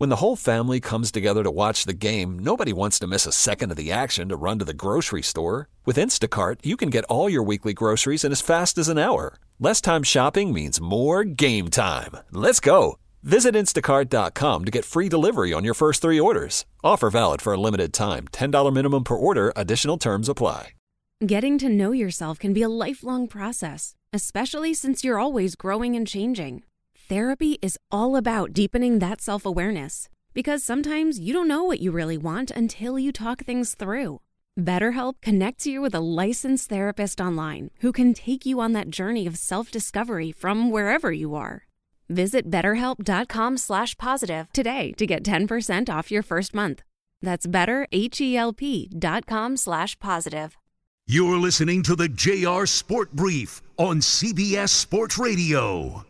When the whole family comes together to watch the game, nobody wants to miss a second of the action to run to the grocery store. With Instacart, you can get all your weekly groceries in as fast as an hour. Less time shopping means more game time. Let's go. Visit instacart.com to get free delivery on your first 3 orders. Offer valid for a limited time. $10 minimum per order. Additional terms apply. Getting to know yourself can be a lifelong process, especially since you're always growing and changing. Therapy is all about deepening that self-awareness, because sometimes you don't know what you really want until you talk things through. BetterHelp connects you with a licensed therapist online who can take you on that journey of self-discovery from wherever you are. Visit BetterHelp.com/positive today to get 10% off your first month. That's BetterHelp.com/positive. You're listening to the JR Sport Brief on CBS Sports Radio.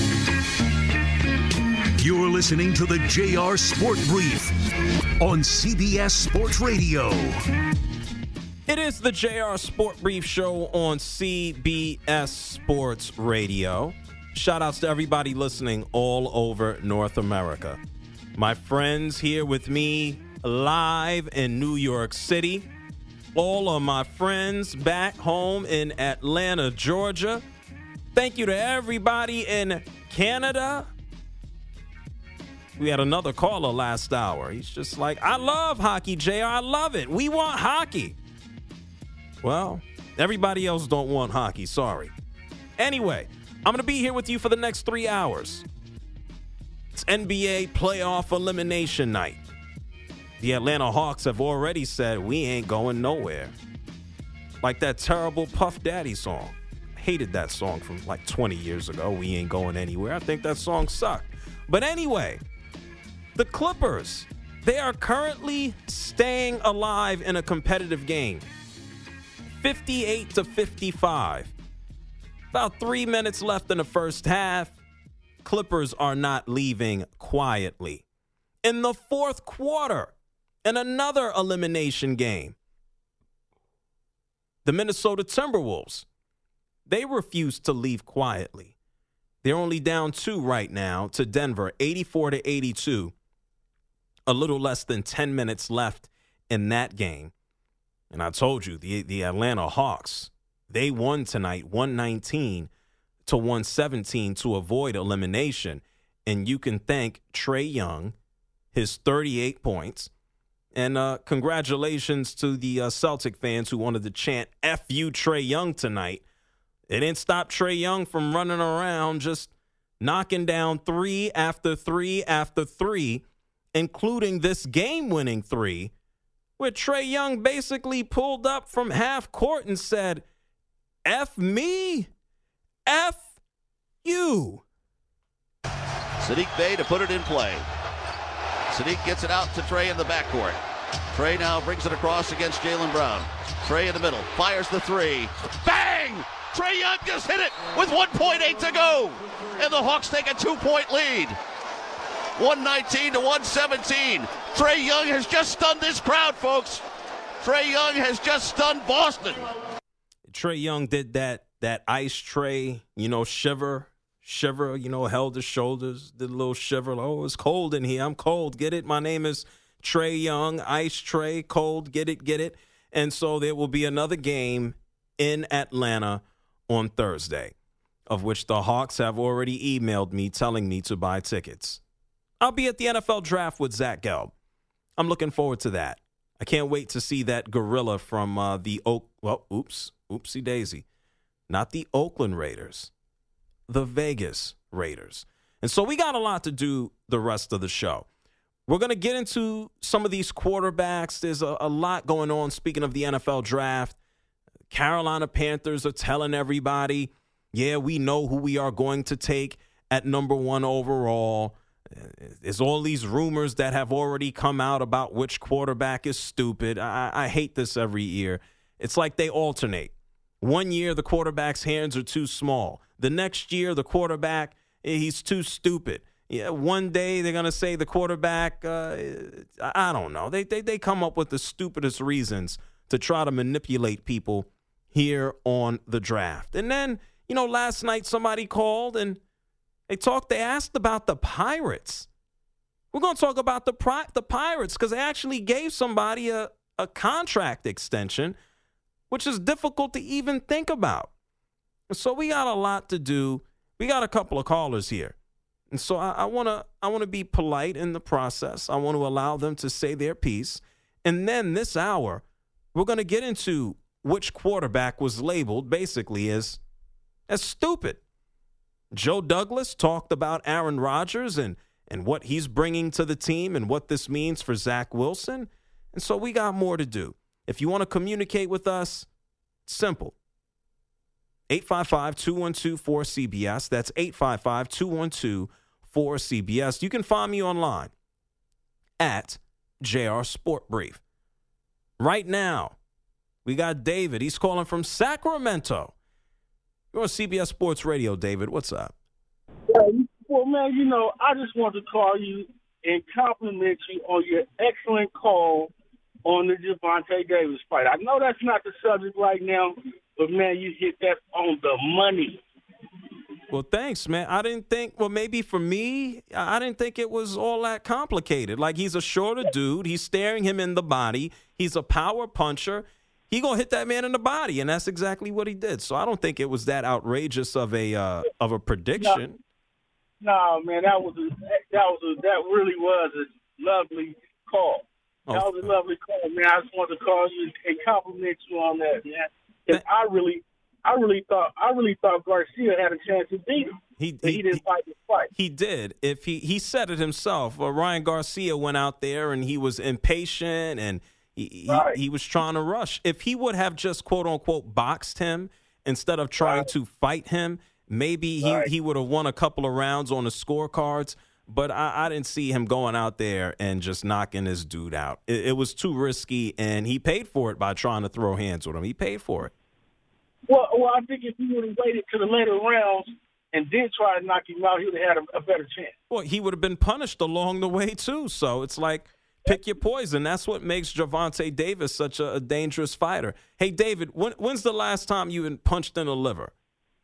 You're listening to the JR Sport Brief on CBS Sports Radio. It is the JR Sport Brief show on CBS Sports Radio. Shout outs to everybody listening all over North America. My friends here with me live in New York City. All of my friends back home in Atlanta, Georgia. Thank you to everybody in Canada. We had another caller last hour. He's just like, I love hockey, JR. I love it. We want hockey. Well, everybody else don't want hockey. Sorry. Anyway, I'm going to be here with you for the next 3 hours. It's NBA playoff elimination night. The Atlanta Hawks have already said we ain't going nowhere. Like that terrible Puff Daddy song. I hated that song from like 20 years ago. We ain't going anywhere. I think that song sucked. But anyway, the Clippers, they are currently staying alive in a competitive game. 58-55. About 3 minutes left in the first half. Clippers are not leaving quietly. In the fourth quarter, in another elimination game, the Minnesota Timberwolves, they refuse to leave quietly. They're only down 2 right now to Denver, 84-82. A little less than 10 minutes left in that game. And I told you, the Atlanta Hawks, they won tonight 119-117 to avoid elimination. And you can thank Trae Young, his 38 points. And congratulations to the Celtic fans who wanted to chant F you Trae Young tonight. It didn't stop Trae Young from running around just knocking down 3 after 3 after 3, including this game-winning 3, where Trae Young basically pulled up from half court and said, F me, F you. Saddiq Bey to put it in play. Saddiq gets it out to Trae in the backcourt. Trae now brings it across against Jaylen Brown. Trae in the middle, fires the 3. Bang! Trae Young just hit it with 1.8 to go. And the Hawks take a 2-point lead. 119-117. Trae Young has just stunned this crowd, folks. Trae Young has just stunned Boston. Trae Young did that ice tray, shiver, held his shoulders, did a little shiver. Oh, it's cold in here. I'm cold. Get it? My name is Trae Young. Ice tray, cold. Get it? And so there will be another game in Atlanta on Thursday, of which the Hawks have already emailed me telling me to buy tickets. I'll be at the NFL draft with Zach Gelb. I'm looking forward to that. I can't wait to see that gorilla from oopsie daisy. Not the Oakland Raiders, the Vegas Raiders. And so we got a lot to do the rest of the show. We're going to get into some of these quarterbacks. There's a lot going on. Speaking of the NFL draft, Carolina Panthers are telling everybody, yeah, we know who we are going to take at number 1 overall. There's all these rumors that have already come out about which quarterback is stupid. I hate this every year. It's like they alternate. One year, the quarterback's hands are too small. The next year, the quarterback, he's too stupid. Yeah, one day they're going to say the quarterback, I don't know. They come up with the stupidest reasons to try to manipulate people here on the draft. And then, last night somebody called and they asked about the Pirates. We're going to talk about the Pirates because they actually gave somebody a contract extension, which is difficult to even think about. So we got a lot to do. We got a couple of callers here. And so I want to be polite in the process. I want to allow them to say their piece. And then this hour, we're going to get into which quarterback was labeled basically as stupid. Joe Douglas talked about Aaron Rodgers and what he's bringing to the team and what this means for Zach Wilson. And so we got more to do. If you want to communicate with us, simple. 855-212-4CBS. That's 855-212-4CBS. You can find me online at JR Sport Brief. Right now, we got David. He's calling from Sacramento. You're on CBS Sports Radio, David. What's up? Well, man, I just want to call you and compliment you on your excellent call on the Gervonta Davis fight. I know that's not the subject right now, but, man, you hit that on the money. Well, thanks, man. I didn't think, maybe for me, I didn't think it was all that complicated. Like, he's a shorter dude. He's staring him in the body. He's a power puncher. He going to hit that man in the body, and that's exactly what he did. So I don't think it was that outrageous of a prediction. No, man, that really was a lovely call. That was a lovely call, man. I just wanted to call you and compliment you on that, man. And I really thought Garcia had a chance to beat him. He didn't fight the fight. He did. If he said it himself. Ryan Garcia went out there and he was impatient and he was trying to rush. If he would have just quote unquote boxed him instead of trying to fight him, maybe he would have won a couple of rounds on the scorecards. But I didn't see him going out there and just knocking this dude out. It was too risky, and he paid for it by trying to throw hands with him. He paid for it. Well, I think if he would have waited to the later rounds and then try to knock him out, he would have had a better chance. Well, he would have been punished along the way, too. So it's like, pick your poison. That's what makes Gervonta Davis such a dangerous fighter. Hey, David, when's the last time you been punched in the liver?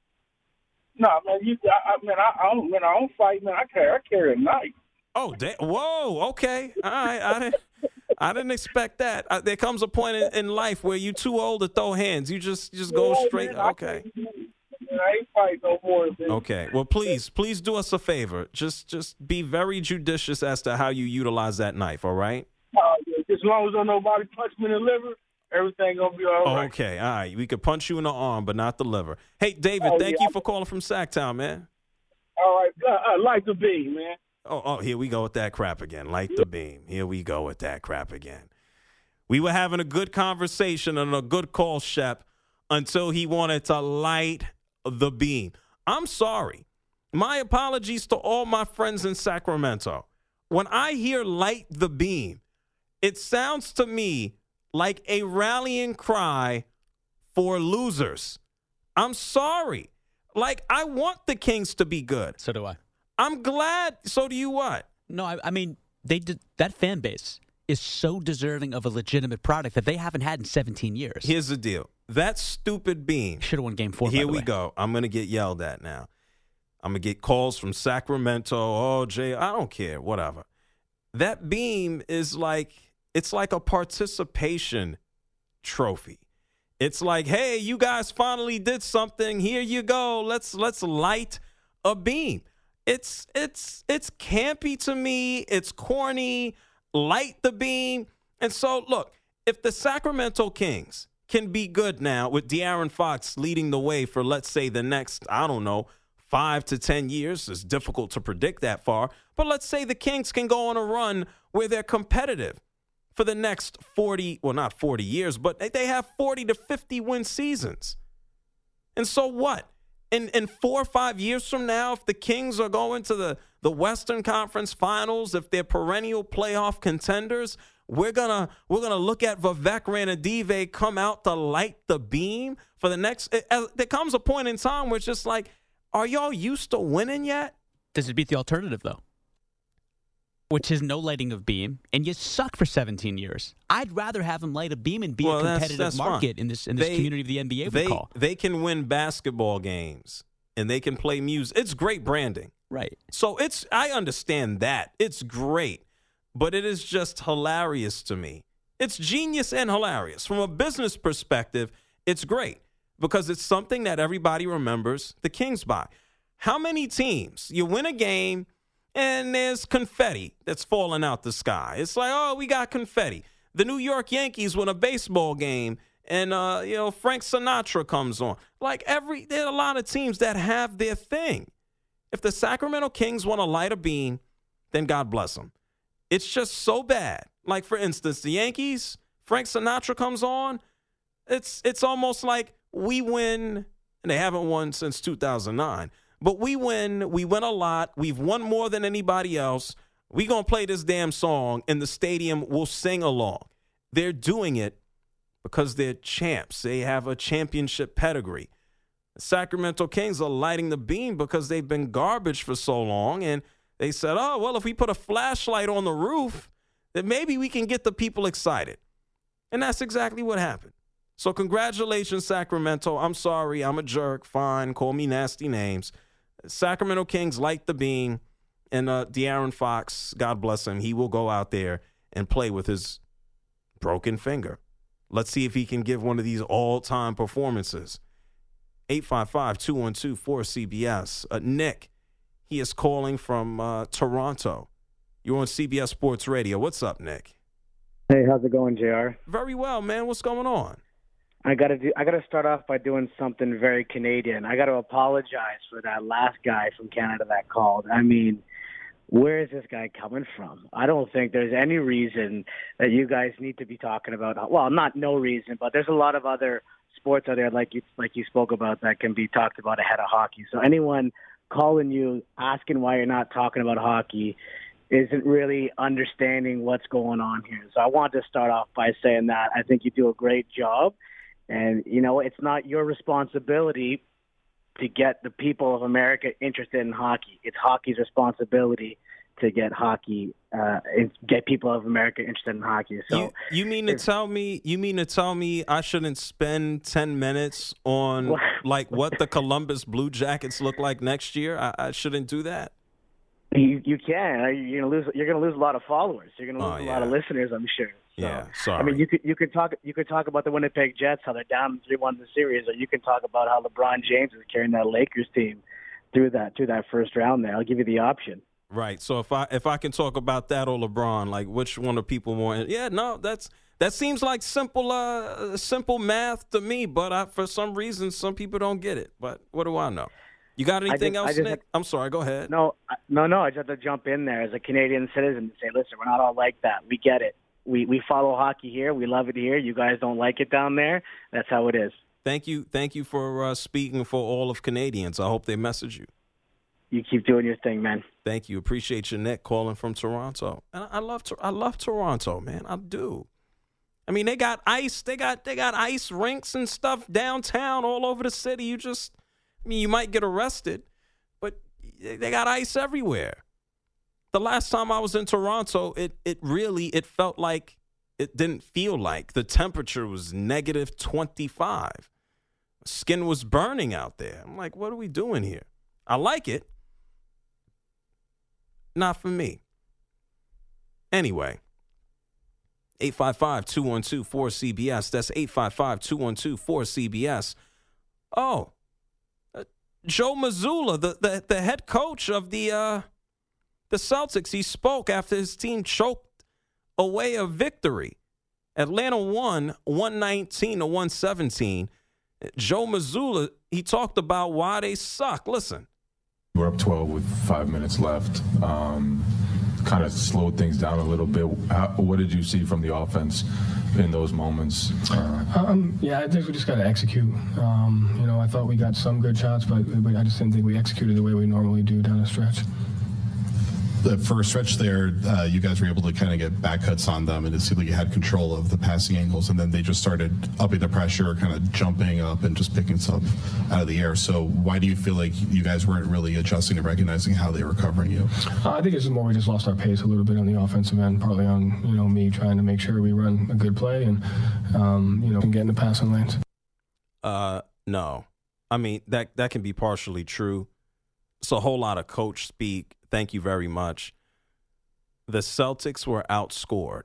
No, man, I don't fight, man. I carry a knife. Oh, whoa, okay. All right, I didn't expect that. There comes a point in life where you're too old to throw hands. You just go straight. Man, okay. I ain't fight no more. Man. Okay. Well, please do us a favor. Just be very judicious as to how you utilize that knife. All right. As long as nobody punch me in the liver, everything gonna be all right. Okay, all right. We could punch you in the arm, but not the liver. Hey, David, thank you for calling from Sacktown, man. All right, like the beam, man. Oh, here we go with that crap again. Like the beam. Here we go with that crap again. We were having a good conversation and a good call, Shep, until he wanted to light the beam. I'm sorry. My apologies to all my friends in Sacramento. When I hear light the beam, it sounds to me like a rallying cry for losers. I'm sorry. Like, I want the Kings to be good. So do I. I'm glad. So do you what? No, I mean, that fan base is so deserving of a legitimate product that they haven't had in 17 years. Here's the deal. That stupid beam. Should have won Game 4, Here by the we way. go. I'm going to get yelled at now. I'm going to get calls from Sacramento. Oh, Jay, I don't care. Whatever. That beam is like, it's like a participation trophy. It's like, hey, you guys finally did something. Here you go. Let's light a beam. It's campy to me. It's corny. Light the beam. And so, look, if the Sacramento Kings can be good now with De'Aaron Fox leading the way for, let's say, the next, 5 to 10 years. It's difficult to predict that far. But let's say the Kings can go on a run where they're competitive for the next 40, well, not 40 years, but they have 40 to 50 win seasons. And so what? In 4 or 5 years from now, if the Kings are going to the Western Conference Finals, if they're perennial playoff contenders, we're gonna look at Vivek Ranadive come out to light the beam for the next. There comes a point in time where it's just like, are y'all used to winning yet? Does it beat the alternative though? Which is no lighting of beam, and you suck for 17 years. I'd rather have them light a beam and be a competitive market fine. in this community of the NBA. They can win basketball games, and they can play music. It's great branding. Right. So I understand that. It's great, but it is just hilarious to me. It's genius and hilarious. From a business perspective, it's great because it's something that everybody remembers the Kings by. How many teams, you win a game and there's confetti that's falling out the sky? It's like, oh, we got confetti. The New York Yankees win a baseball game and, Frank Sinatra comes on. Like there are a lot of teams that have their thing. If the Sacramento Kings want to light a beam, then God bless them. It's just so bad. Like, for instance, the Yankees, Frank Sinatra comes on. It's almost like we win, and they haven't won since 2009. But we win a lot. We've won more than anybody else. We're going to play this damn song, and the stadium will sing along. They're doing it because they're champs. They have a championship pedigree. The Sacramento Kings are lighting the beam because they've been garbage for so long, and they said, oh, well, if we put a flashlight on the roof, then maybe we can get the people excited. And that's exactly what happened. So congratulations, Sacramento. I'm sorry. I'm a jerk. Fine. Call me nasty names. Sacramento Kings light the beam, and De'Aaron Fox, God bless him, he will go out there and play with his broken finger. Let's see if he can give one of these all-time performances. 855-212-4CBS. Nick, he is calling from Toronto. You're on CBS Sports Radio. What's up, Nick? Hey, how's it going, JR? Very well, man. What's going on? I gotta start off by doing something very Canadian. I gotta apologize for that last guy from Canada that called. I mean, where is this guy coming from? I don't think there's any reason that you guys need to be talking about. Well, not no reason, but there's a lot of other sports out there like you spoke about that can be talked about ahead of hockey. So anyone calling you asking why you're not talking about hockey isn't really understanding what's going on here. So I want to start off by saying that I think you do a great job. And, it's not your responsibility to get the people of America interested in hockey. It's hockey's responsibility to get get people of America interested in hockey. So you mean to tell me I shouldn't spend 10 minutes on like what the Columbus Blue Jackets look like next year? I shouldn't do that. You can. You're gonna lose a lot of followers. You're gonna lose a lot of listeners, I'm sure. So, yeah, sorry. I mean, you could talk about the Winnipeg Jets, how they're down 3-1 in the series, or you can talk about how LeBron James is carrying that Lakers team through that first round. There, I'll give you the option. Right. So if I can talk about that or LeBron, like which one are people more? Yeah, no, that seems like simple math to me, but for some reason some people don't get it. But what do I know? You got anything else, Nick? I'm sorry. Go ahead. No. I just have to jump in there as a Canadian citizen to say, listen, we're not all like that. We get it. We follow hockey here. We love it here. You guys don't like it down there. That's how it is. Thank you for speaking for all of Canadians. I hope they message you. You keep doing your thing, man. Thank you. Appreciate you, Nick, calling from Toronto. And I love Toronto, man. I do. I mean, they got ice. They got ice rinks and stuff downtown all over the city. You might get arrested, but they got ice everywhere. The last time I was in Toronto, it felt like it didn't feel like. The temperature was negative 25. Skin was burning out there. I'm like, what are we doing here? I like it. Not for me. Anyway, 855-212-4CBS. That's 855-212-4CBS. Oh, Joe Mazzulla, the head coach of the Celtics, he spoke after his team choked away a victory. Atlanta won 119-117. Joe Mazzulla, he talked about why they suck. Listen. We're up 12 with 5 minutes left. Kind of slowed things down a little bit. What did you see from the offense in those moments? I think we just got to execute. I thought we got some good shots, but I just didn't think we executed the way we normally do down the stretch. For a stretch there, you guys were able to kind of get back cuts on them, and it seemed like you had control of the passing angles, and then they just started upping the pressure, kind of jumping up and just picking stuff out of the air. So why do you feel like you guys weren't really adjusting and recognizing how they were covering you? I think it's more we just lost our pace a little bit on the offensive end, partly on me trying to make sure we run a good play and and get in the passing lanes. No. I mean, that can be partially true. It's a whole lot of coach speak. Thank you very much. The Celtics were outscored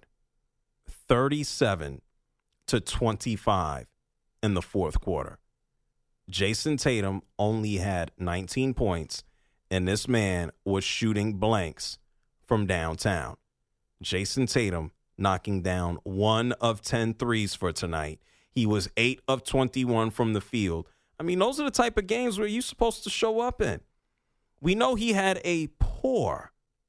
37-25 in the fourth quarter. Jason Tatum only had 19 points, and this man was shooting blanks from downtown. Jason Tatum knocking down 1 of 10 threes for tonight. He was 8 of 21 from the field. I mean, those are the type of games where you're supposed to show up in. We know he had a poor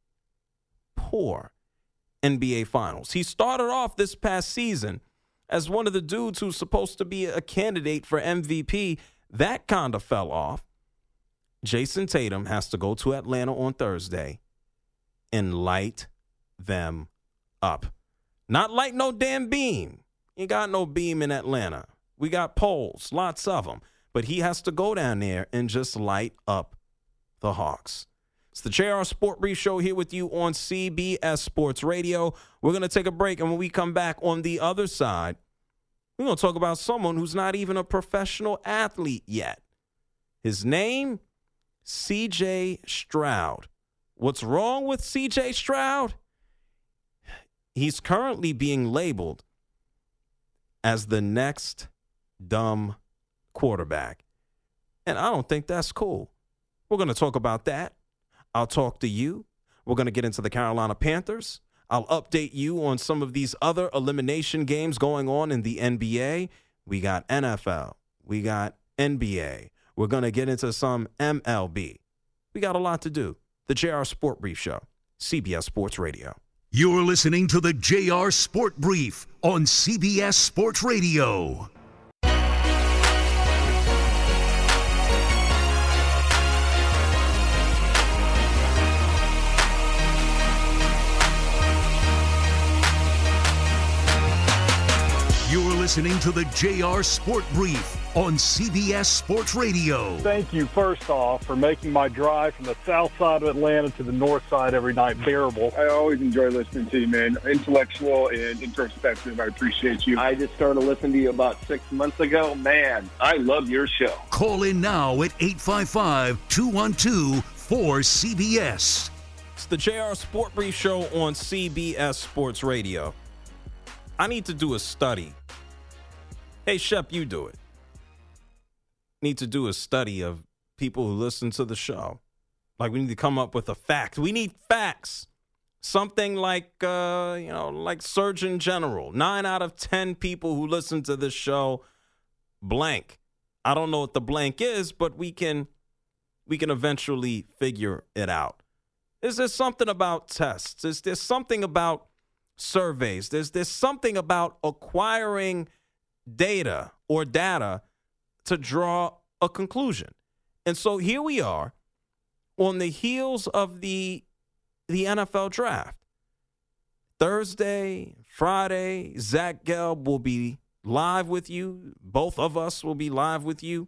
NBA Finals. He started off this past season as one of the dudes who's supposed to be a candidate for MVP. That kind of fell off. Jason Tatum has to go to Atlanta on Thursday and light them up. Not light no damn beam. You got no beam in Atlanta. We got poles, lots of them. But he has to go down there and just light up the Hawks. It's the JR Sport Brief Show here with you on CBS Sports Radio. We're going to take a break, and when we come back on the other side, we're going to talk about someone who's not even a professional athlete yet. His name, C.J. Stroud. What's wrong with C.J. Stroud? He's currently being labeled as the next dumb quarterback. And I don't think that's cool. We're going to talk about that. I'll talk to you. We're going to get into the Carolina Panthers. I'll update you on some of these other elimination games going on in the NBA. We got NFL. We got NBA. We're going to get into some MLB. We got a lot to do. The JR Sport Brief Show, CBS Sports Radio. You're listening to the JR Sport Brief on CBS Sports Radio. You're listening to the JR Sport Brief on CBS Sports Radio. Thank you, first off, for making my drive from the south side of Atlanta to the north side every night bearable. I always enjoy listening to you, man. Intellectual and introspective. I appreciate you. I just started listening to you about 6 months ago. Man, I love your show. Call in now at 855-212-4CBS. It's the JR Sport Brief Show on CBS Sports Radio. I need to do a study. Hey, Shep, you do it. Need to do a study of people who listen to the show. Like, we need to come up with a fact. We need facts. Something like, like Surgeon General. 9 out of 10 people who listen to this show, blank. I don't know what the blank is, but we can eventually figure it out. Is there something about tests? Is there something about surveys? There's something about acquiring data to draw a conclusion. And so here we are on the heels of the NFL draft. Thursday, Friday, Zach Gelb will be live with you. Both of us will be live with you.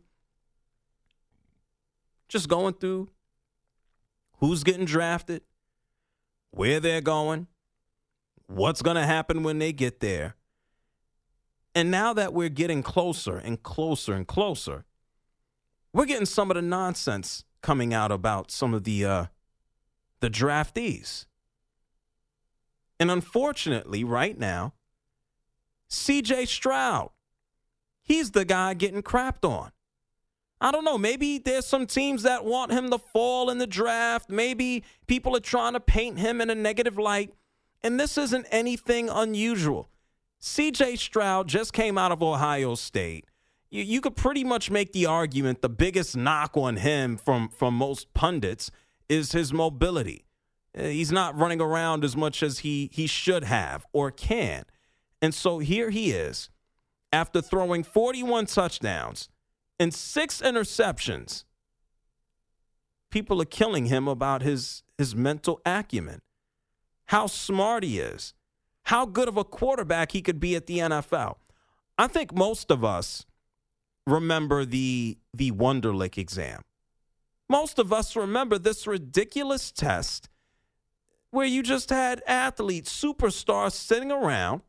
Just going through who's getting drafted, where they're going, what's going to happen when they get there. And now that we're getting closer and closer and closer, we're getting some of the nonsense coming out about some of the draftees. And unfortunately, right now, C.J. Stroud, he's the guy getting crapped on. I don't know. Maybe there's some teams that want him to fall in the draft. Maybe people are trying to paint him in a negative light. And this isn't anything unusual. C.J. Stroud just came out of Ohio State. You could pretty much make the argument the biggest knock on him from most pundits is his mobility. He's not running around as much as he should have or can. And so here he is, after throwing 41 touchdowns and 6 interceptions. People are killing him about his mental acumen, how smart he is, how good of a quarterback he could be at the NFL. I think most of us remember the Wonderlic exam. Most of us remember this ridiculous test where you just had athletes, superstars sitting around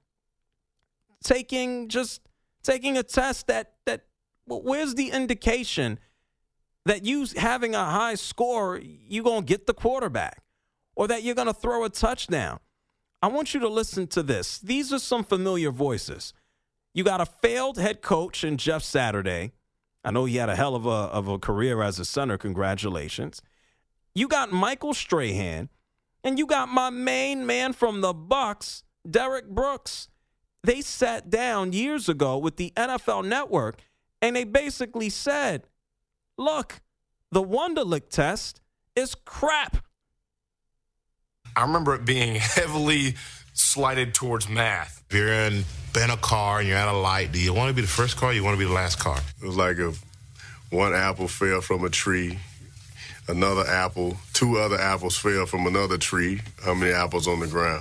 taking a test that where's the indication that you having a high score, you're going to get the quarterback or that you're going to throw a touchdown. I want you to listen to this. These are some familiar voices. You got a failed head coach in Jeff Saturday. I know he had a hell of a career as a center. Congratulations. You got Michael Strahan, and you got my main man from the Bucs, Derek Brooks. They sat down years ago with the NFL Network, and they basically said, look, the Wonderlic test is crap. I remember it being heavily slighted towards math. If you're in a car and you're at a light, do you want to be the first car or you want to be the last car? It was like if one apple fell from a tree, two other apples fell from another tree. How many apples on the ground?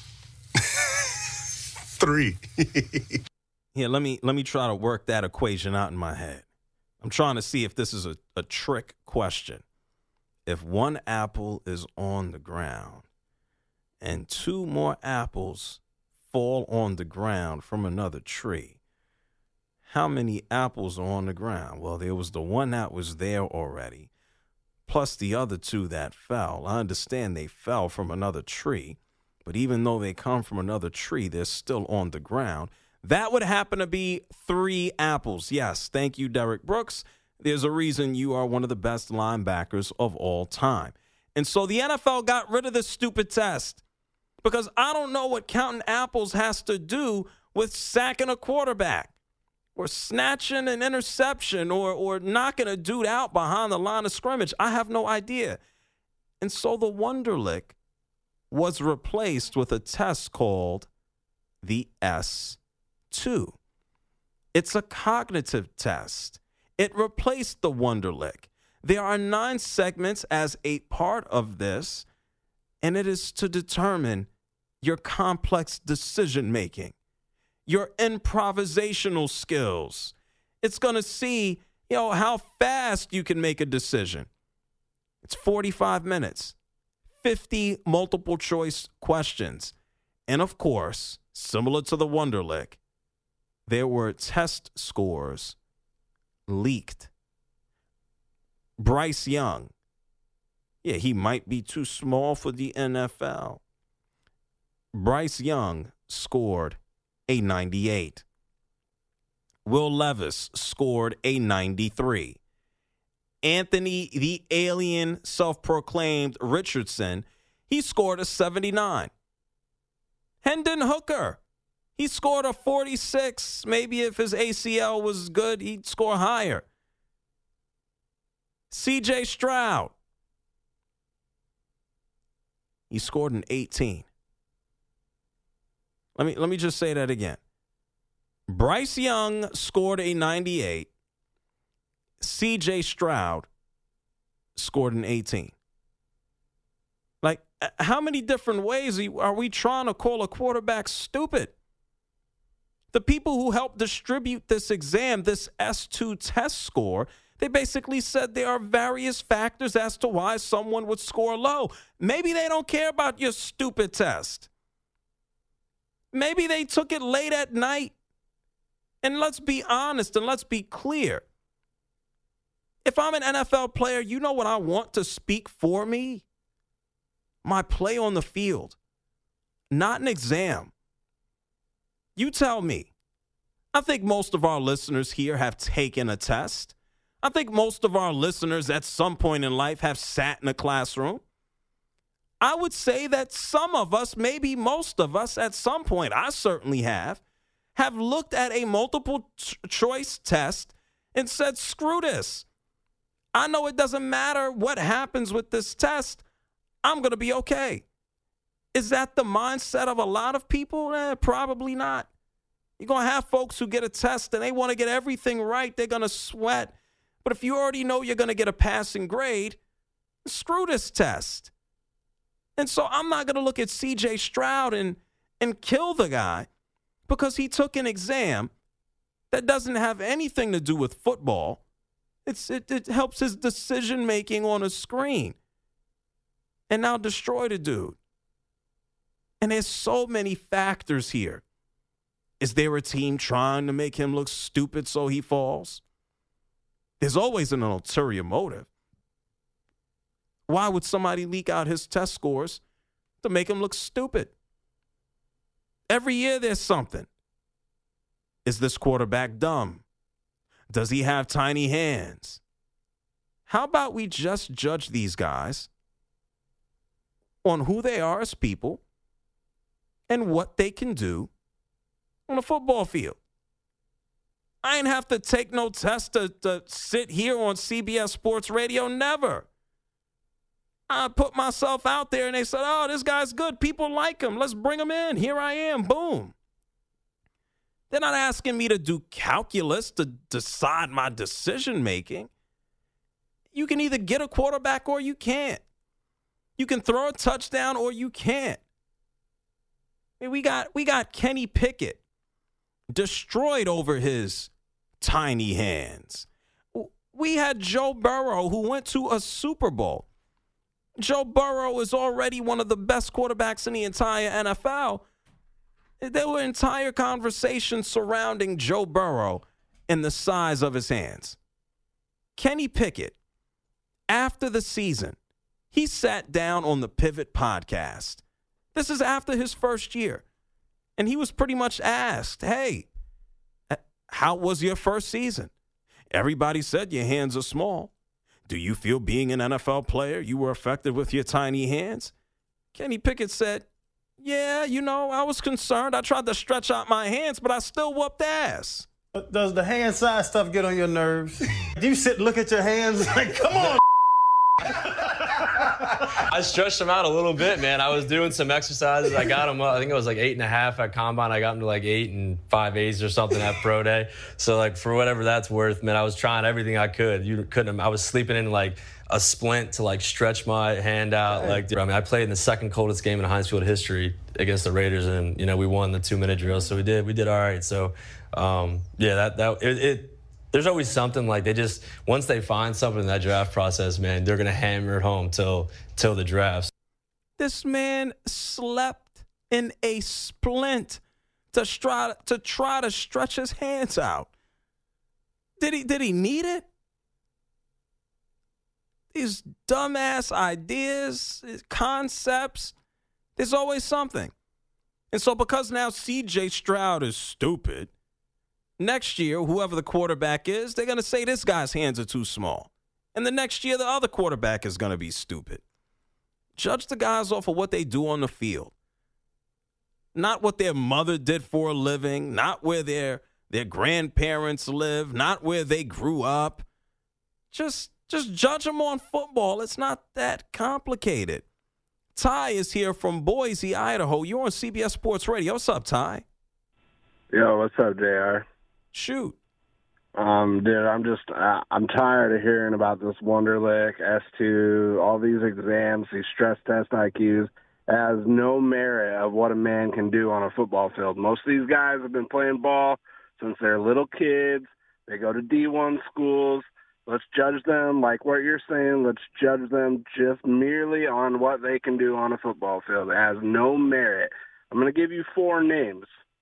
3. Here, let me try to work that equation out in my head. I'm trying to see if this is a trick question. If one apple is on the ground and 2 more apples fall on the ground from another tree, how many apples are on the ground? Well, there was the one that was there already, plus the other 2 that fell. I understand they fell from another tree, but even though they come from another tree, they're still on the ground. That would happen to be 3 apples. Yes, thank you, Derek Brooks. There's a reason you are one of the best linebackers of all time. And so the NFL got rid of this stupid test because I don't know what counting apples has to do with sacking a quarterback or snatching an interception or knocking a dude out behind the line of scrimmage. I have no idea. And so the Wonderlic was replaced with a test called the S2. It's a cognitive test. It replaced the Wonderlic. There are 9 segments as a part of this, and it is to determine your complex decision-making, your improvisational skills. It's going to see, how fast you can make a decision. It's 45 minutes, 50 multiple-choice questions. And, of course, similar to the Wonderlic, there were test scores leaked. Bryce Young, he might be too small for the NFL. Bryce Young scored a 98. Will Levis scored a 93. Anthony, the alien, self-proclaimed Richardson, he scored a 79. Hendon Hooker, he scored a 46. Maybe if his ACL was good, he'd score higher. C.J. Stroud, he scored an 18. Let me just say that again. Bryce Young scored a 98. C.J. Stroud scored an 18. Like, how many different ways are we trying to call a quarterback stupid? The people who helped distribute this exam, this S2 test score, they basically said there are various factors as to why someone would score low. Maybe they don't care about your stupid test. Maybe they took it late at night. And let's be honest and let's be clear. If I'm an NFL player, you know what I want to speak for me? My play on the field, not an exam. You tell me. I think most of our listeners here have taken a test. I think most of our listeners at some point in life have sat in a classroom. I would say that some of us, maybe most of us at some point, I certainly have looked at a multiple choice test and said, screw this. I know it doesn't matter what happens with this test. I'm going to be okay. Is that the mindset of a lot of people? Probably not. You're going to have folks who get a test and they want to get everything right. They're going to sweat. But if you already know you're going to get a passing grade, screw this test. And so I'm not going to look at C.J. Stroud and kill the guy because he took an exam that doesn't have anything to do with football. It helps his decision-making on a screen. And now destroy the dude. And there's so many factors here. Is there a team trying to make him look stupid so he falls? There's always an ulterior motive. Why would somebody leak out his test scores to make him look stupid? Every year there's something. Is this quarterback dumb? Does he have tiny hands? How about we just judge these guys on who they are as people and what they can do on a football field? I ain't have to take no test to sit here on CBS Sports Radio. Never. I put myself out there and they said, oh, this guy's good. People like him. Let's bring him in. Here I am. Boom. They're not asking me to do calculus to decide my decision making. You can either get a quarterback or you can't. You can throw a touchdown or you can't. I mean, we got Kenny Pickett destroyed over his tiny hands. We had Joe Burrow, who went to a Super Bowl. Joe Burrow is already one of the best quarterbacks in the entire NFL. There were entire conversations surrounding Joe Burrow and the size of his hands. Kenny Pickett, after the season, he sat down on the Pivot podcast. This is after his first year. And he was pretty much asked, hey, how was your first season? Everybody said your hands are small. Do you feel being an NFL player, you were affected with your tiny hands? Kenny Pickett said, yeah, I was concerned. I tried to stretch out my hands, but I still whooped ass. Does the hand size stuff get on your nerves? Do you sit and look at your hands like, come on? I stretched them out a little bit, man. I was doing some exercises. I got them up. I think it was like 8.5 at Combine. I got them to like 8 5/8 or something at Pro Day. So, like, for whatever that's worth, man, I was trying everything I could. I was sleeping in, like, a splint to, like, stretch my hand out. Like, I played in the second coldest game in Heinz Field history against the Raiders, and, we won the 2-minute drill. So we did all right. So, there's always something, like, once they find something in that draft process, man, they're going to hammer it home till the draft. This man slept in a splint to try to stretch his hands out. Did he need it? These dumbass ideas, concepts, there's always something. And so because now C.J. Stroud is stupid, next year, whoever the quarterback is, they're going to say this guy's hands are too small. And the next year, the other quarterback is going to be stupid. Judge the guys off of what they do on the field. Not what their mother did for a living, not where their grandparents live, not where they grew up. Just judge them on football. It's not that complicated. Ty is here from Boise, Idaho. You're on CBS Sports Radio. What's up, Ty? Yo, what's up, JR? Shoot. Dude, I'm tired of hearing about this Wonderlic, S2, all these exams, these stress test IQs. It has no merit of what a man can do on a football field. Most of these guys have been playing ball since they're little kids. They go to D1 schools. Let's judge them like what you're saying. Let's judge them just merely on what they can do on a football field. It has no merit. I'm going to give you 4 names.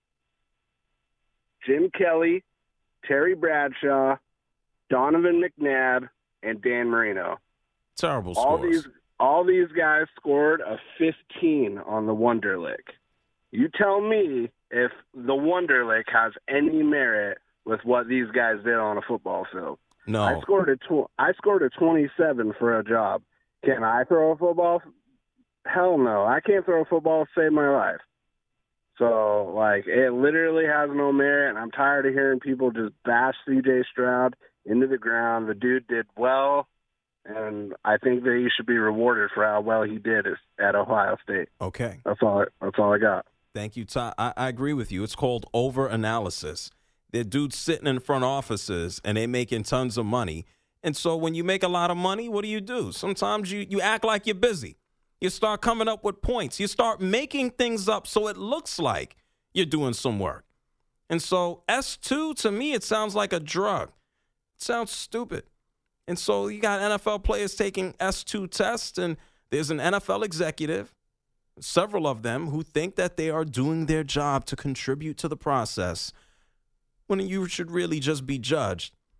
Jim Kelly, Terry Bradshaw, Donovan McNabb, and Dan Marino. Terrible scores. All these guys scored a 15 on the Wonderlic. You tell me if the Wonderlic has any merit with what these guys did on a football field. No. I scored a 27 for a job. Can I throw a football? Hell no. I can't throw a football to save my life. So, like, it literally has no merit, and I'm tired of hearing people just bash C.J. Stroud into the ground. The dude did well, and I think that he should be rewarded for how well he did at Ohio State. Okay. That's all I got. Thank you, Ty. I agree with you. It's called over-analysis. They're dudes sitting in front offices, and they're making tons of money. And so when you make a lot of money, what do? Sometimes you act like you're busy. You start coming up with points. You start making things up so it looks like you're doing some work. And so S2, to me, it sounds like a drug. It sounds stupid. And so you got NFL players taking S2 tests, and there's an NFL executive, several of them, who think that they are doing their job to contribute to the process when you should really just be judged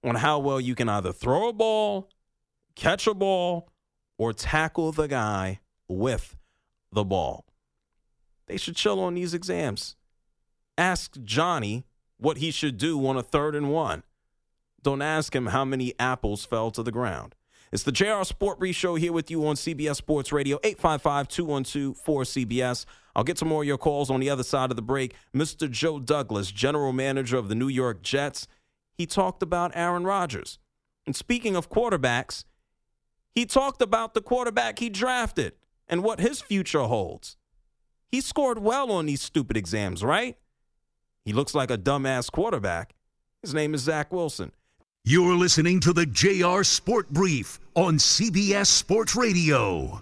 on how well you can either throw a ball, catch a ball, or tackle the guy with the ball. They should chill on these exams. Ask Johnny what he should do on a 3rd and 1. Don't ask him how many apples fell to the ground. It's the JR Sport Brief Show here with you on CBS Sports Radio, 855-212-4CBS. I'll get to more of your calls on the other side of the break. Mr. Joe Douglas, general manager of the New York Jets, he talked about Aaron Rodgers. And speaking of quarterbacks, he talked about the quarterback he drafted and what his future holds. He scored well on these stupid exams, right? He looks like a dumbass quarterback. His name is Zach Wilson. You're listening to the JR Sport Brief on CBS Sports Radio.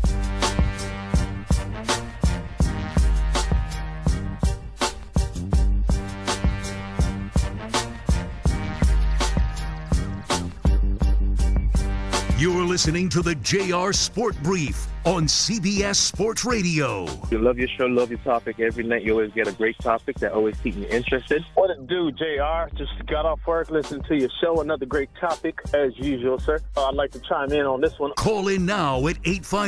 You're listening to the JR Sport Brief on CBS Sports Radio. You love your show, love your topic. Every night you always get a great topic that always keeps me interested. What it do, JR? Just got off work, listened to your show. Another great topic, as usual, sir. I'd like to chime in on this one. Call in now at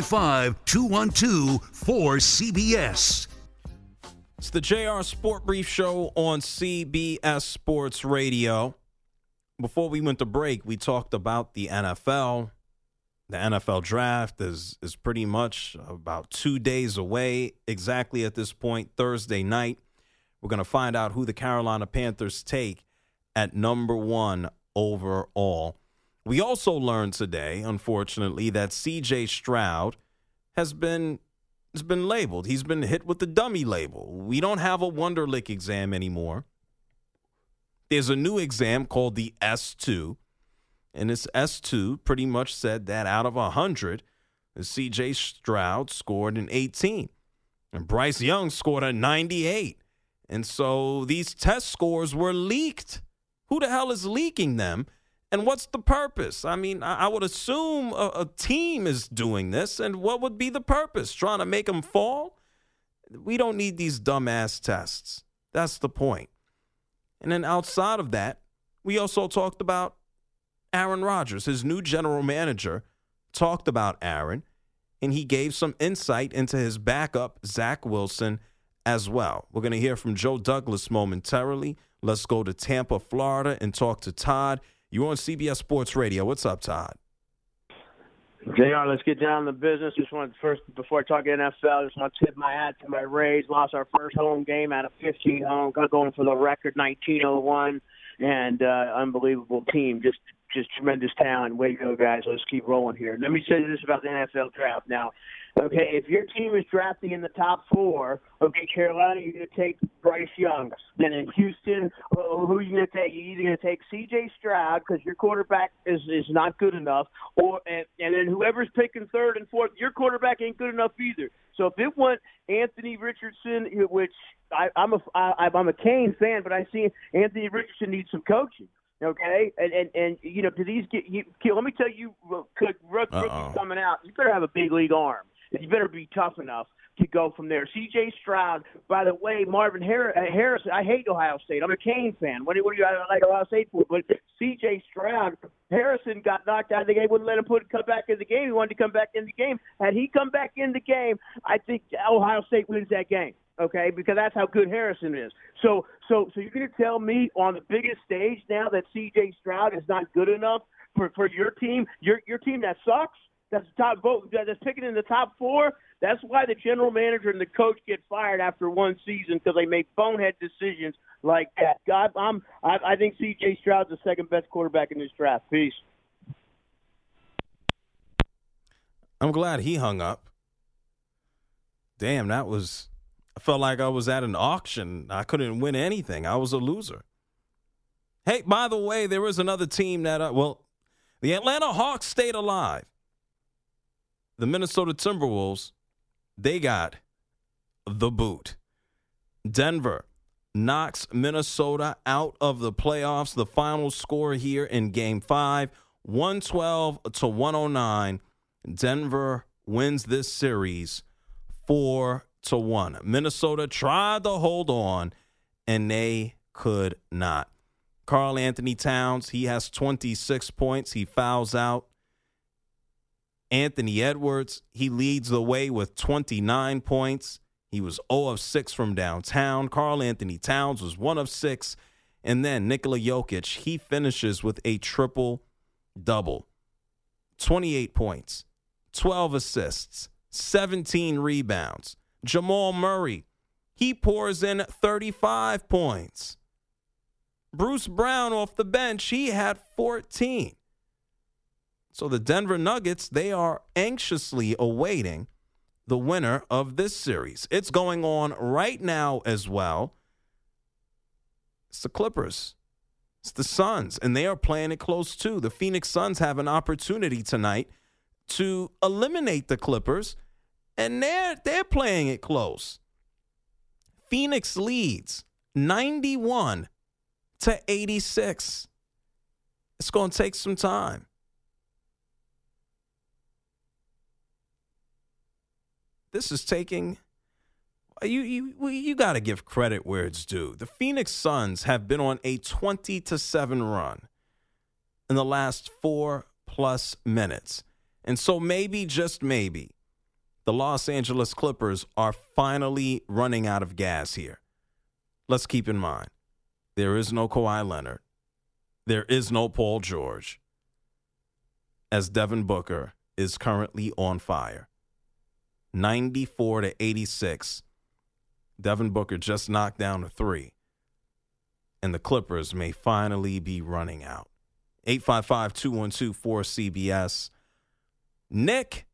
855-212-4CBS. It's the JR Sport Brief Show on CBS Sports Radio. Before we went to break, we talked about the NFL. The NFL draft is pretty much about 2 days away exactly at this point, Thursday night. We're going to find out who the Carolina Panthers take at number 1 overall. We also learned today, unfortunately, that C.J. Stroud has been labeled. He's been hit with the dummy label. We don't have a Wonderlic exam anymore. There's a new exam called the S2. And this S2 pretty much said that out of 100, C.J. Stroud scored an 18. And Bryce Young scored a 98. And so these test scores were leaked. Who the hell is leaking them? And what's the purpose? I mean, I would assume a team is doing this. And what would be the purpose? Trying to make them fall? We don't need these dumbass tests. That's the point. And then outside of that, we also talked about Aaron Rodgers. His new general manager talked about Aaron, and he gave some insight into his backup, Zach Wilson, as well. We're going to hear from Joe Douglas momentarily. Let's go to Tampa, Florida, and talk to Todd. You're on CBS Sports Radio. What's up, Todd? JR, let's get down to business. Just want to first, before I talk NFL, just want to tip my hat to my Rays. Lost our first home game out of 15 home. Got going for the record, 1901. And unbelievable team. Just tremendous talent. Way to go, guys. Let's keep rolling here. Let me say this about the NFL draft. Now, okay, if your team is drafting in the top 4, okay, Carolina, you're going to take Bryce Young. Then in Houston, who are you going to take? You're either going to take C.J. Stroud because your quarterback is not good enough, and then whoever's picking 3rd and 4th, your quarterback ain't good enough either. So if it went Anthony Richardson, which I'm a Kane fan, but I see Anthony Richardson needs some coaching. Okay, and you know, do these get you? Let me tell you, rookie coming out, you better have a big league arm. You better be tough enough to go from there. C.J. Stroud, by the way, Marvin Harrison. I hate Ohio State. I'm a Kane fan. What do you like Ohio State for? But C.J. Stroud, Harrison got knocked out of the game. Wouldn't let him come back in the game. He wanted to come back in the game. Had he come back in the game, I think Ohio State wins that game. Okay, because that's how good Harrison is. So you're going to tell me on the biggest stage now that C.J. Stroud is not good enough for your team, your team that sucks, that's the top vote, that's picking in the top 4. That's why the general manager and the coach get fired after one season, because they make bonehead decisions like that. God, I think C.J. Stroud's the second best quarterback in this draft. Peace. I'm glad he hung up. Damn, I felt like I was at an auction. I couldn't win anything. I was a loser. Hey, by the way, there was another team that, the Atlanta Hawks stayed alive. The Minnesota Timberwolves, they got the boot. Denver knocks Minnesota out of the playoffs. The final score here in Game 5, 112-109. Denver wins this series 4-1. Minnesota tried to hold on, and they could not. Karl Anthony Towns, he has 26 points. He fouls out. Anthony Edwards, he leads the way with 29 points. He was 0 of 6 from downtown. Karl Anthony Towns was 1 of 6. And then Nikola Jokic, he finishes with a triple-double. 28 points, 12 assists, 17 rebounds. Jamal Murray, he pours in 35 points. Bruce Brown off the bench, he had 14. So the Denver Nuggets, they are anxiously awaiting the winner of this series. It's going on right now as well. It's the Clippers. It's the Suns, and they are playing it close too. The Phoenix Suns have an opportunity tonight to eliminate the Clippers, and they're playing it close. Phoenix leads 91-86. It's going to take some time. This is taking you got to give credit where it's due. The Phoenix Suns have been on a 20-7 run in the last 4+ minutes. And so maybe, just maybe, the Los Angeles Clippers are finally running out of gas here. Let's keep in mind, there is no Kawhi Leonard. There is no Paul George, as Devin Booker is currently on fire. 94-86. Devin Booker just knocked down a 3. And the Clippers may finally be running out. 855-212-4CBS. Nick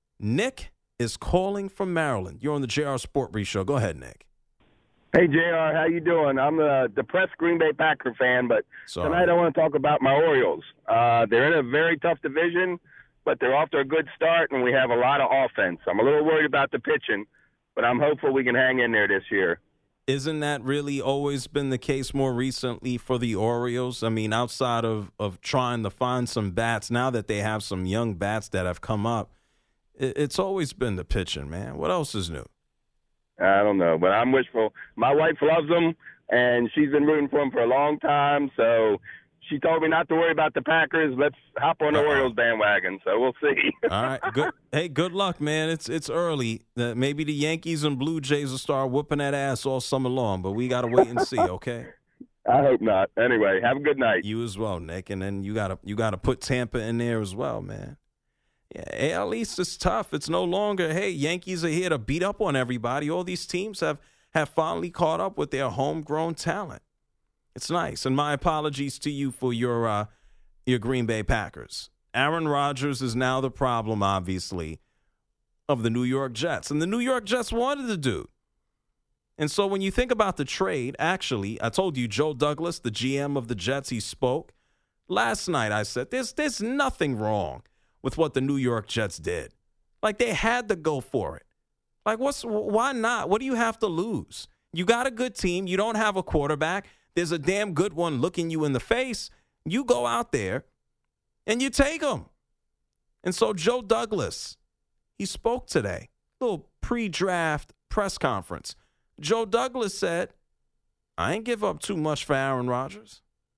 is calling from Maryland. You're on the JR Sport Brief Show. Go ahead, Nick. Hey, JR, how you doing? I'm a depressed Green Bay Packer fan, but tonight I want to talk about my Orioles. They're in a very tough division, but they're off to a good start, and we have a lot of offense. I'm a little worried about the pitching, but I'm hopeful we can hang in there this year. Isn't that really always been the case more recently for the Orioles? I mean, outside of trying to find some bats, now that they have some young bats that have come up, it's always been the pitching, man. What else is new? I don't know, but I'm wishful. My wife loves them, and she's been rooting for them for a long time, so she told me not to worry about the Packers. Let's hop on the Orioles bandwagon, so we'll see. All right. Good. Hey, good luck, man. It's early. Maybe the Yankees and Blue Jays will start whooping that ass all summer long, but we got to wait and see, okay? I hope not. Anyway, have a good night. You as well, Nick. And then you gotta put Tampa in there as well, man. Yeah, AL East is tough. It's no longer, hey, Yankees are here to beat up on everybody. All these teams have finally caught up with their homegrown talent. It's nice. And my apologies to you for your Green Bay Packers. Aaron Rodgers is now the problem, obviously, of the New York Jets. And the New York Jets wanted the dude. And so when you think about the trade, actually, I told you Joe Douglas, the GM of the Jets, he spoke. Last night I said, there's nothing wrong with what the New York Jets did. Like, they had to go for it. Like, why not? What do you have to lose? You got a good team. You don't have a quarterback. There's a damn good one looking you in the face. You go out there and you take them. And so Joe Douglas, he spoke today, little pre-draft press conference. Joe Douglas said, I ain't give up too much for Aaron Rodgers.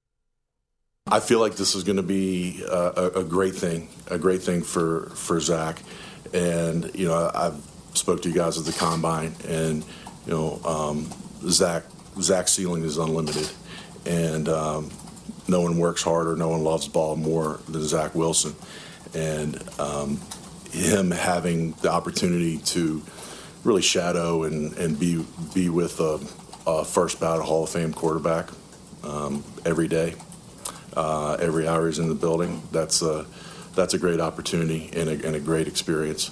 I feel like this is going to be a great thing for Zach. And, you know, I've spoke to you guys at the Combine, and, you know, Zach's ceiling is unlimited. And no one works harder, no one loves ball more than Zach Wilson. And him having the opportunity to really shadow and be with a first ballot Hall of Fame quarterback every day. Every hour he's in the building, that's a great opportunity and a great experience.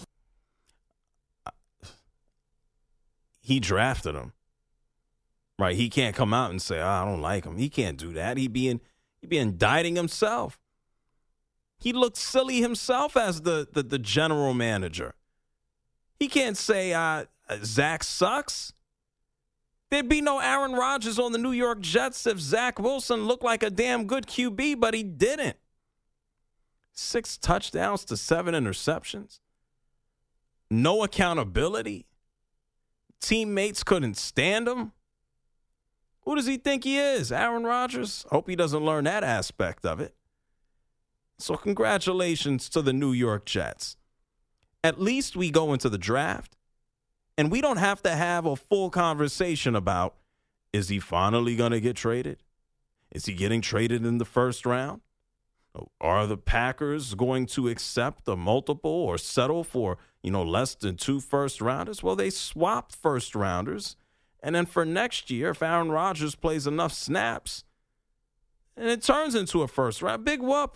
He drafted him, right? He can't come out and say, I don't like him. He can't do that. He'd be indicting himself. He looked silly himself as the general manager. He can't say Zach sucks. There'd be no Aaron Rodgers on the New York Jets if Zach Wilson looked like a damn good QB, but he didn't. 6 touchdowns to 7 interceptions. No accountability. Teammates couldn't stand him. Who does he think he is? Aaron Rodgers? Hope he doesn't learn that aspect of it. So congratulations to the New York Jets. At least we go into the draft, and we don't have to have a full conversation about, is he finally going to get traded? Is he getting traded in the first round? Are the Packers going to accept a multiple or settle for, less than 2 first-rounders? Well, they swapped first-rounders. And then for next year, if Aaron Rodgers plays enough snaps, and it turns into a first-round, big whoop.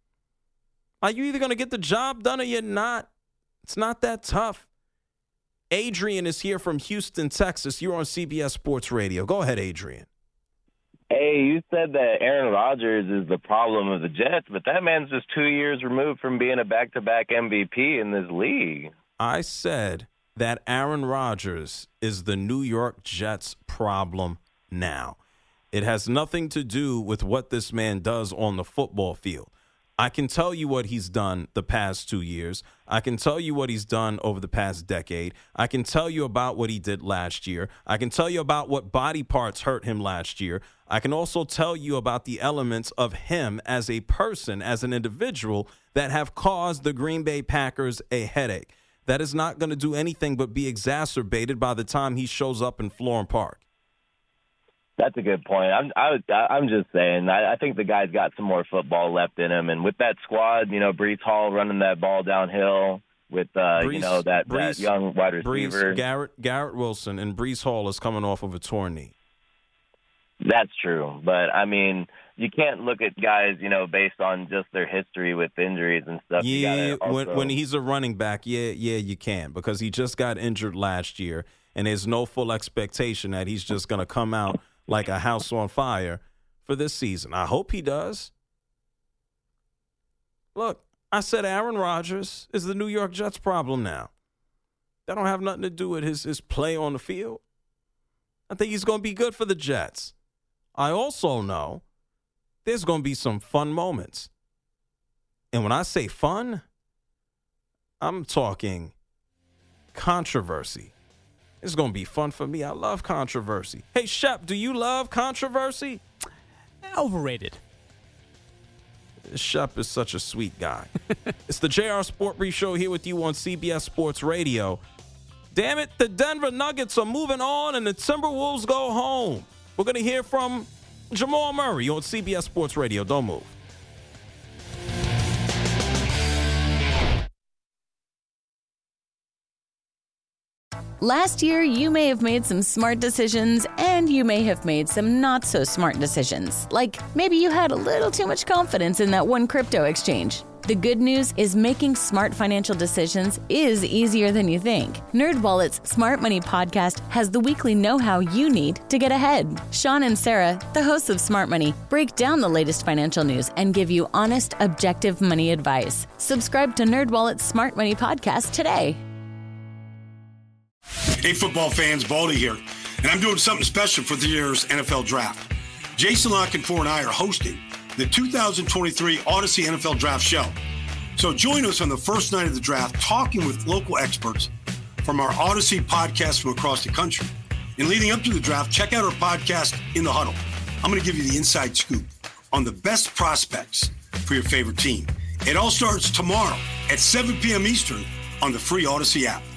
Are you either going to get the job done or you're not? It's not that tough. Adrian is here from Houston, Texas. You're on CBS Sports Radio. Go ahead, Adrian. Hey, you said that Aaron Rodgers is the problem of the Jets, but that man's just 2 years removed from being a back-to-back MVP in this league. I said that Aaron Rodgers is the New York Jets' problem now. It has nothing to do with what this man does on the football field. I can tell you what he's done the past 2 years. I can tell you what he's done over the past decade. I can tell you about what he did last year. I can tell you about what body parts hurt him last year. I can also tell you about the elements of him as a person, as an individual, that have caused the Green Bay Packers a headache. That is not going to do anything but be exacerbated by the time he shows up in Florham Park. That's a good point. I'm just saying, I think the guy's got some more football left in him. And with that squad, Breece Hall running that ball downhill with, that young wide receiver. Garrett Wilson, and Breece Hall is coming off of a torn knee. That's true. But, you can't look at guys, based on just their history with injuries and stuff. Yeah, when he's a running back, yeah, you can, because he just got injured last year, and there's no full expectation that he's just going to come out like a house on fire for this season. I hope he does. Look, I said Aaron Rodgers is the New York Jets' problem now. That don't have nothing to do with his play on the field. I think he's going to be good for the Jets. I also know there's going to be some fun moments. And when I say fun, I'm talking controversy. It's going to be fun for me. I love controversy. Hey, Shep, do you love controversy? Overrated. Shep is such a sweet guy. It's the JR Sport Brief Show here with you on CBS Sports Radio. Damn it, the Denver Nuggets are moving on and the Timberwolves go home. We're going to hear from Jamal Murray on CBS Sports Radio. Don't move. Last year, you may have made some smart decisions and you may have made some not so smart decisions. Like maybe you had a little too much confidence in that one crypto exchange. The good news is making smart financial decisions is easier than you think. NerdWallet's Smart Money podcast has the weekly know-how you need to get ahead. Sean and Sarah, the hosts of Smart Money, break down the latest financial news and give you honest, objective money advice. Subscribe to NerdWallet's Smart Money podcast today. Hey, football fans, Baldy here, and I'm doing something special for this year's NFL Draft. Jason Lockenfor and I are hosting the 2023 Odyssey NFL Draft Show. So join us on the first night of the draft, talking with local experts from our Odyssey podcast from across the country. And leading up to the draft, check out our podcast, In the Huddle. I'm going to give you the inside scoop on the best prospects for your favorite team. It all starts tomorrow at 7 p.m. Eastern on the free Odyssey app.